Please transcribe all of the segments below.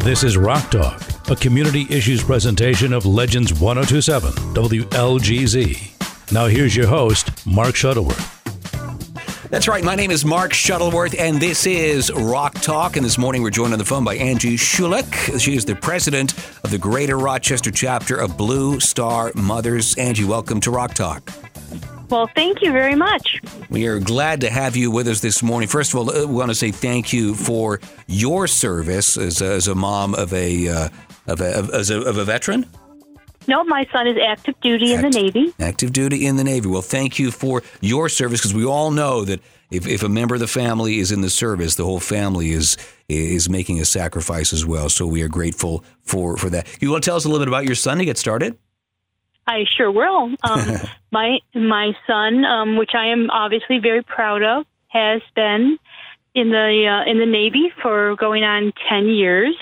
This is Rock Talk, a community issues presentation of Legends 102.7 WLGZ. Now here's your host, Mark Shuttleworth. That's right. My name is Mark Shuttleworth, and this is Rock Talk. And this morning we're joined on the phone by Angie Schulich. She is the president of the Greater Rochester chapter of Blue Star Mothers. Angie, welcome to Rock Talk. Well, thank you very much. We are glad to have you with us this morning. First of all, we want to say thank you for your service as a mom of a veteran. No, my son is active duty in the Navy. Active duty in the Navy. Well, thank you for your service, because we all know that if a member of the family is in the service, the whole family is making a sacrifice as well. So we are grateful for that. You want to tell us a little bit about your son to get started? I sure will. My son, which I am obviously very proud of, has been in the Navy for going on 10 years.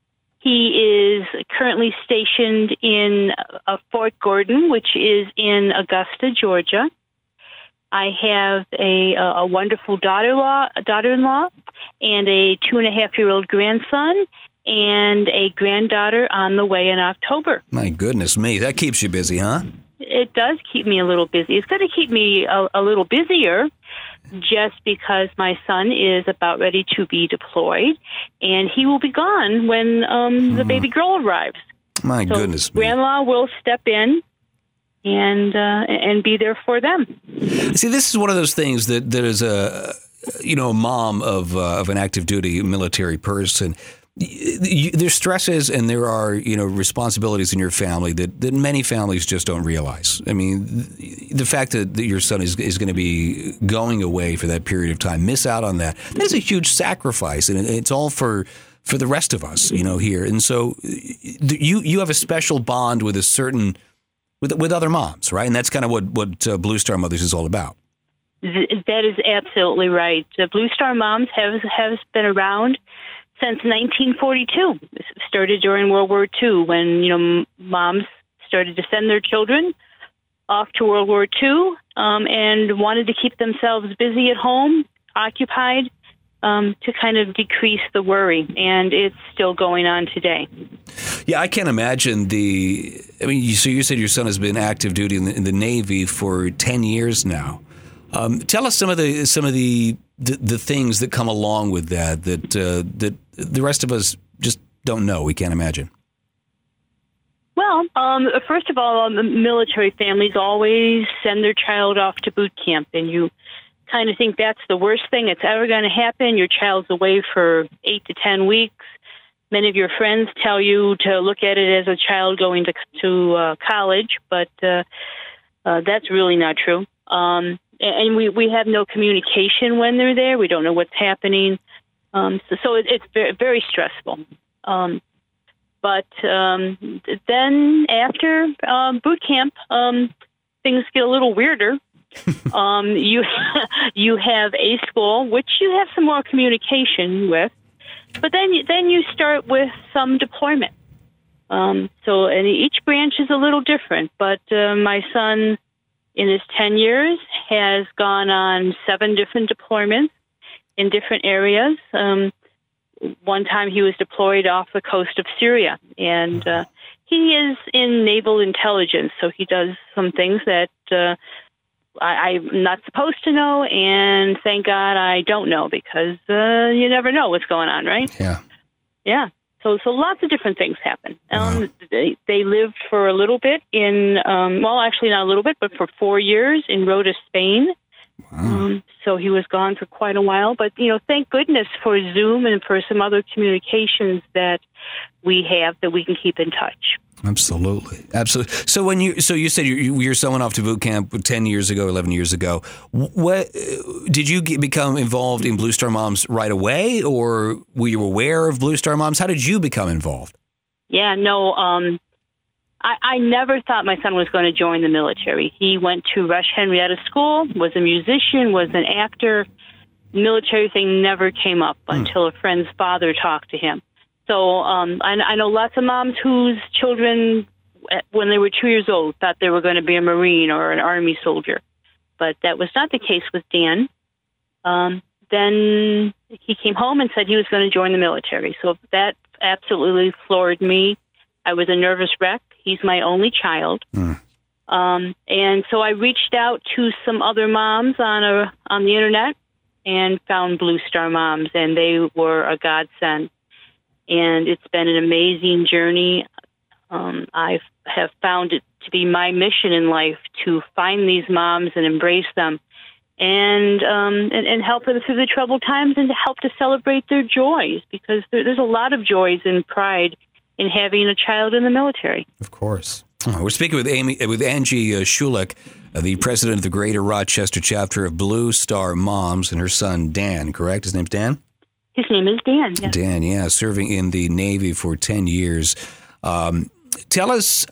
He is currently stationed in Fort Gordon, which is in Augusta, Georgia. I have a wonderful daughter-in-law, and a 2.5-year-old grandson, and a granddaughter on the way in October. My goodness me, that keeps you busy, huh? It does keep me a little busy. It's going to keep me a little busier just because my son is about ready to be deployed, and he will be gone when the baby girl arrives. My goodness me. Grandma will step in and be there for them. See, this is one of those things that is a mom of an active duty military person. There's stresses and there are, responsibilities in your family that many families just don't realize. I mean, the fact that your son is going to be going away for that period of time, miss out on that is a huge sacrifice, and it's all for the rest of us, here. And so you have a special bond with with other moms, right? And that's kind of what Blue Star Mothers is all about. That is absolutely right. Blue Star Moms has been around since 1942. It started during World War II when, moms started to send their children off to World War II and wanted to keep themselves busy at home, occupied, to kind of decrease the worry. And it's still going on today. Yeah, I can't imagine so you said your son has been active duty in the Navy for 10 years now. Tell us some of the things that come along with that the rest of us just don't know. We can't imagine. Well, first of all, the military families always send their child off to boot camp, and you kind of think that's the worst thing that's ever going to happen. Your child's away for 8 to 10 weeks. Many of your friends tell you to look at it as a child going to college, but that's really not true. And we have no communication when they're there. We don't know what's happening. So it's very, very stressful. But then after boot camp, things get a little weirder. You have a school, which you have some more communication with, but then you start with some deployment. And each branch is a little different, but my son, in his 10 years, has gone on 7 different deployments in different areas. One time he was deployed off the coast of Syria, and he is in naval intelligence, so he does some things that I'm not supposed to know, and thank God I don't know, because you never know what's going on, right? Yeah. Yeah. So lots of different things happen. They lived for a little bit actually not a little bit, but for 4 years in Rota, Spain. Wow. So he was gone for quite a while. But, thank goodness for Zoom and for some other communications that we have that we can keep in touch. Absolutely. So you said your son went off to boot camp 10 years ago, 11 years ago. What did you become involved in Blue Star Moms right away, or were you aware of Blue Star Moms? How did you become involved? Yeah, no, I never thought my son was going to join the military. He went to Rush Henrietta School, was a musician, was an actor. Military thing never came up until a friend's father talked to him. So I know lots of moms whose children, when they were 2 years old, thought they were going to be a Marine or an Army soldier. But that was not the case with Dan. Then he came home and said he was going to join the military. So that absolutely floored me. I was a nervous wreck. He's my only child. And so I reached out to some other moms on the internet and found Blue Star Moms, and they were a godsend. And it's been an amazing journey. I have found it to be my mission in life to find these moms and embrace them, and help them through the troubled times, and to help to celebrate their joys, because there's a lot of joys and pride in having a child in the military. Of course. We're speaking with Angie Schulich, the president of the Greater Rochester chapter of Blue Star Moms, and her son Dan, correct? His name's Dan? His name is Dan, yes. Dan, yeah, serving in the Navy for 10 years. Tell us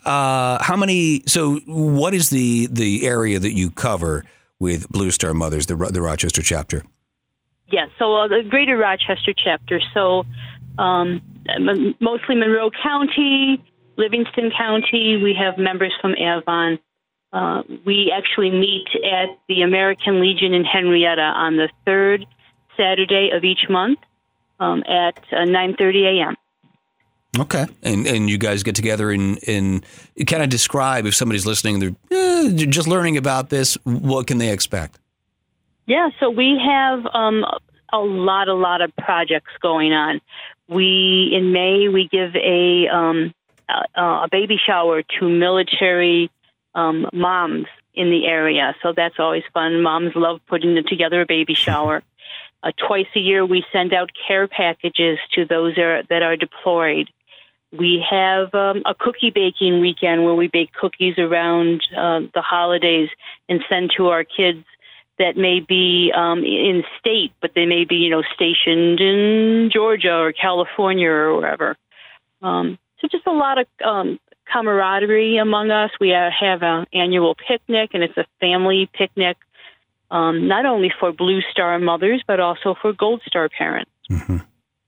what is the area that you cover with Blue Star Mothers, the Rochester chapter? Yes, so the Greater Rochester chapter, so mostly Monroe County, Livingston County. We have members from Avon. We actually meet at the American Legion in Henrietta on the third Saturday of each month at 9:30 a.m. Okay. And you guys get together and kind of describe, if somebody's listening, they're just learning about this, what can they expect? Yeah, so we have a lot of projects going on. In May, we give a baby shower to military moms in the area. So that's always fun. Moms love putting together a baby shower. Twice a year, we send out care packages to those that are deployed. We have a cookie baking weekend where we bake cookies around the holidays and send to our kids that may be in state, but they may be, stationed in Georgia or California or wherever. So just a lot of camaraderie among us. We have an annual picnic, and it's a family picnic, not only for Blue Star mothers, but also for Gold Star parents. Mm-hmm.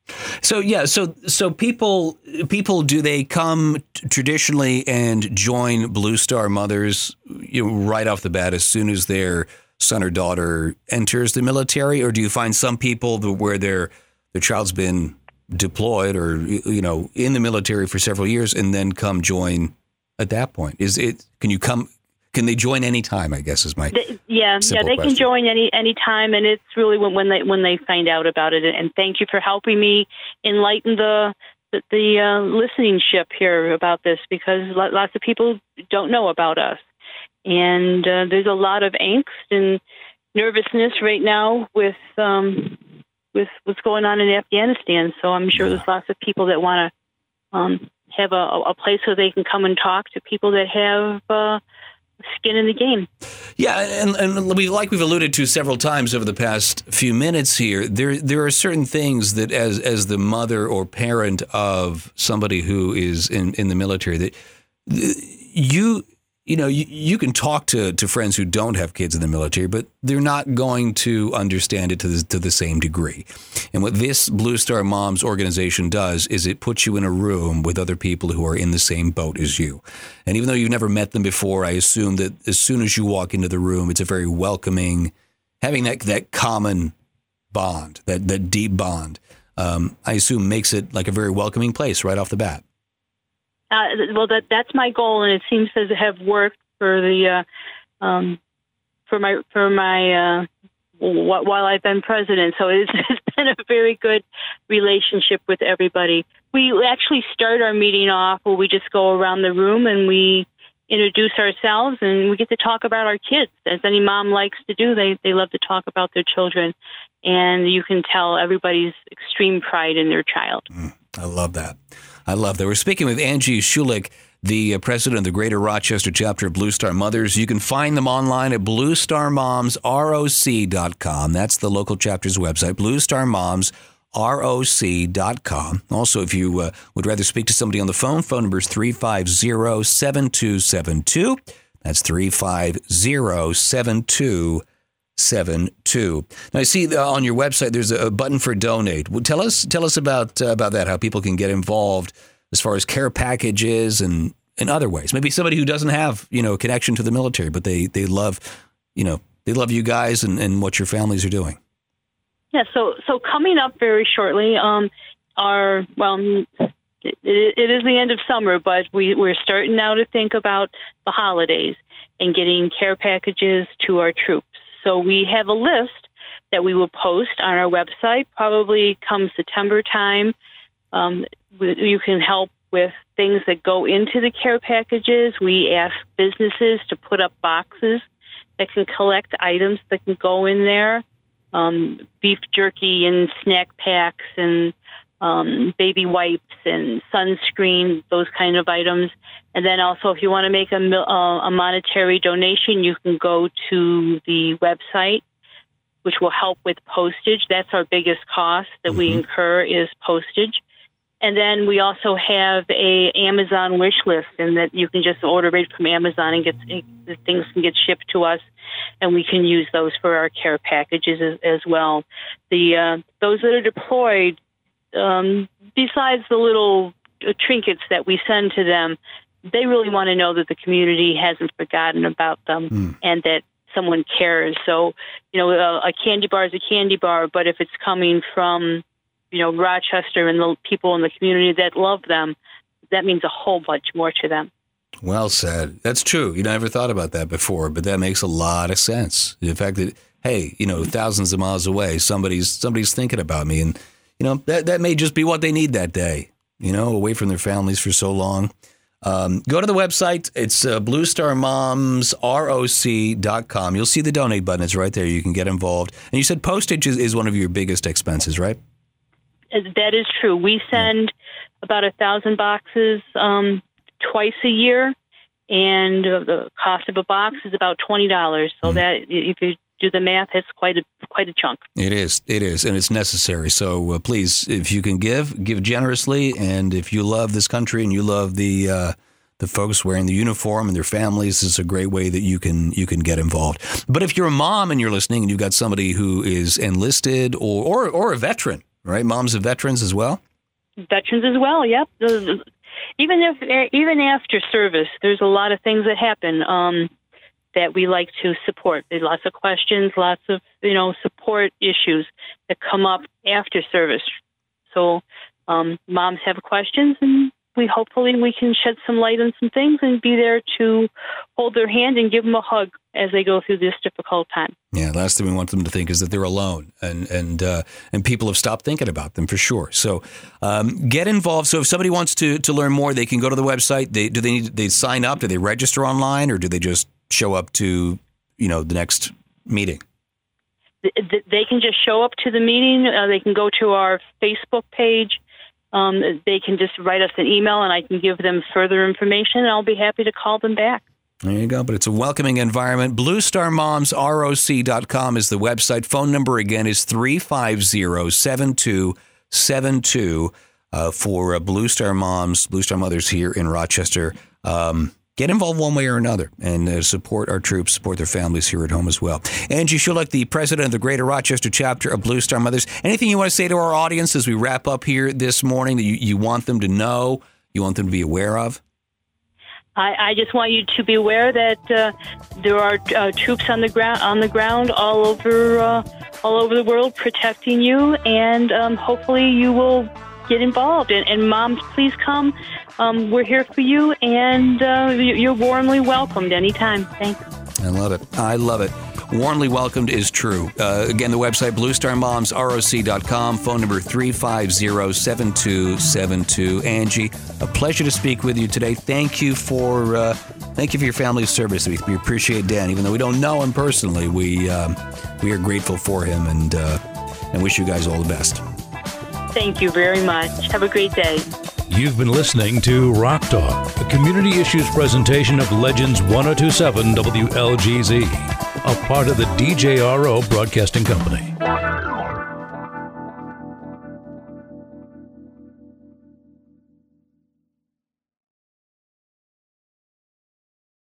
So people, do they come traditionally and join Blue Star mothers, right off the bat as soon as their son or daughter enters the military, or do you find some people where their child's been deployed or in the military for several years and then come join at that point? Can they join any time, I guess is my they question. Can join any time, and it's really when they find out about it. And thank you for helping me enlighten the listening ship here about this, because lots of people don't know about us, and there's a lot of angst and nervousness right now with what's going on in Afghanistan. So I'm sure there's lots of people that want to have a place where they can come and talk to people that have skin in the game. Yeah, and we've alluded to several times over the past few minutes here, there are certain things that as the mother or parent of somebody who is in the military, that you can talk to friends who don't have kids in the military, but they're not going to understand it to the same degree. And what this Blue Star Moms organization does is it puts you in a room with other people who are in the same boat as you. And even though you've never met them before, I assume that as soon as you walk into the room, it's a very welcoming, having that common bond, that deep bond, I assume makes it like a very welcoming place right off the bat. Well, that's my goal, and it seems to have worked for the for my while I've been president. So it's been a very good relationship with everybody. We actually start our meeting off where we just go around the room and we introduce ourselves, and we get to talk about our kids, as any mom likes to do. They love to talk about their children, and you can tell everybody's extreme pride in their child. I love that. We're speaking with Angie Schulich, the president of the Greater Rochester chapter of Blue Star Mothers. You can find them online at bluestarmomsroc.com. That's the local chapter's website, bluestarmomsroc.com. Also, if you would rather speak to somebody on the phone number is 350-7272. That's 350-7272. Now, I see on your website there's a button for donate. Well, tell us about that, how people can get involved as far as care packages and in other ways. Maybe somebody who doesn't have a connection to the military, but they love you guys and what your families are doing. Yeah. So coming up very shortly, it is the end of summer, but we're starting now to think about the holidays and getting care packages to our troops. So we have a list that we will post on our website, probably come September time. You can help with things that go into the care packages. We ask businesses to put up boxes that can collect items that can go in there, beef jerky and snack packs and baby wipes and sunscreen, those kind of items. And then also, if you want to make a monetary donation, you can go to the website, which will help with postage. That's our biggest cost that we incur is postage. And then we also have a Amazon wish list, and that you can just order it from Amazon and the things can get shipped to us, and we can use those for our care packages as well. Those that are deployed, besides the little trinkets that we send to them, they really want to know that the community hasn't forgotten about them and that someone cares. So, a candy bar is a candy bar, but if it's coming from, Rochester and the people in the community that love them, that means a whole bunch more to them. Well said. That's true. I never thought about that before, but that makes a lot of sense. The fact that, hey, thousands of miles away, somebody's thinking about me, and that may just be what they need that day. Away from their families for so long. Go to the website. It's BlueStarMomsROC.com. You'll see the donate button. It's right there. You can get involved. And you said postage is one of your biggest expenses, right? That is true. We send about 1,000 boxes twice a year, and the cost of a box is about $20. So that, if you do the math, it's quite a chunk. It is, and it's necessary. So please, if you can give generously, and if you love this country and you love the folks wearing the uniform and their families, it's a great way that you can get involved. But if you're a mom and you're listening and you've got somebody who is enlisted or a veteran, right? Moms of veterans as well? Veterans as well, yep. Even after service, there's a lot of things that happen that we like to support. There's lots of questions, lots of, support issues that come up after service. So moms have questions, and hopefully we can shed some light on some things and be there to hold their hand and give them a hug as they go through this difficult time. Yeah, last thing we want them to think is that they're alone, and people have stopped thinking about them for sure. So get involved. So if somebody wants to learn more, they can go to the website. Do they sign up? Do they register online, or do they just show up to the next meeting? They can just show up to the meeting. They can go to our Facebook page. They can just write us an email, and I can give them further information, and I'll be happy to call them back. There you go. But it's a welcoming environment. BlueStarMomsROC.com is the website. Phone number again is 350-7272 for Blue Star Moms, Blue Star Mothers here in Rochester. Get involved one way or another and support our troops, support their families here at home as well. Angie Schulich, the president of the Greater Rochester chapter of Blue Star Mothers. Anything you want to say to our audience as we wrap up here this morning that you want them to know, you want them to be aware of? I just want you to be aware that there are troops on the ground all over the world protecting you, and hopefully you will get involved. And moms, please come. We're here for you, and you're warmly welcomed anytime. Thanks. I love it. Warmly welcomed is true. Again, the website, BlueStarMomsROC.com, phone number 350-7272. Angie, a pleasure to speak with you today. Thank you for your family's service. We appreciate Dan. Even though we don't know him personally, we are grateful for him and wish you guys all the best. Thank you very much. Have a great day. You've been listening to Rock Talk, a community issues presentation of Legends 102.7 WLGZ, a part of the DJRO Broadcasting Company.